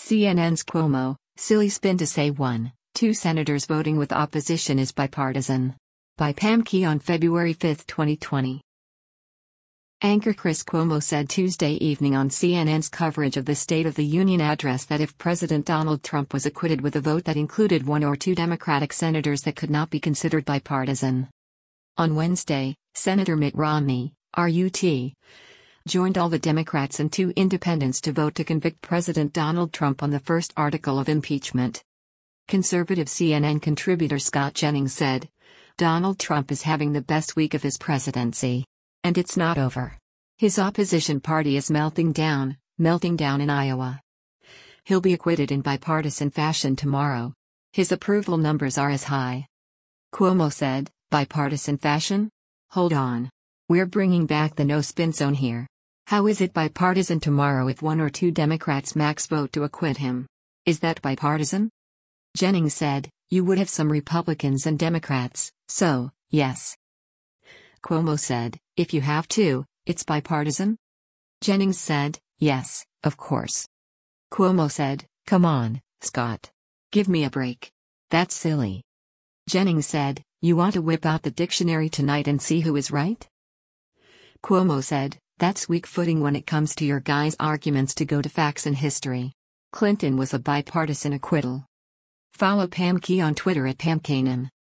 CNN's Cuomo, silly spin to say 1-2 senators voting with opposition is bipartisan. By Pam Key on February 5, 2020. Anchor Chris Cuomo said Tuesday evening on CNN's coverage of the State of the Union address that if President Donald Trump was acquitted with a vote that included 1 or 2 Democratic senators, that could not be considered bipartisan. On Wednesday, Senator Mitt Romney, RUT, joined all the Democrats and 2 independents to vote to convict President Donald Trump on the first article of impeachment. Conservative CNN contributor Scott Jennings said, "Donald Trump is having the best week of his presidency. And it's not over. His opposition party is melting down in Iowa. He'll be acquitted in bipartisan fashion tomorrow. His approval numbers are as high." Cuomo said, "Bipartisan fashion? Hold on. We're bringing back the no-spin zone here. How is it bipartisan tomorrow if 1 or 2 Democrats max vote to acquit him? Is that bipartisan?" Jennings said, "You would have some Republicans and Democrats, so, yes." Cuomo said, "If you have to, it's bipartisan?" Jennings said, "Yes, of course." Cuomo said, "Come on, Scott. Give me a break. That's silly." Jennings said, "You want to whip out the dictionary tonight and see who is right?" Cuomo said, "That's weak footing when it comes to your guys' arguments to go to facts and history. Clinton was a bipartisan acquittal." Follow Pam Key on Twitter at PamKanan.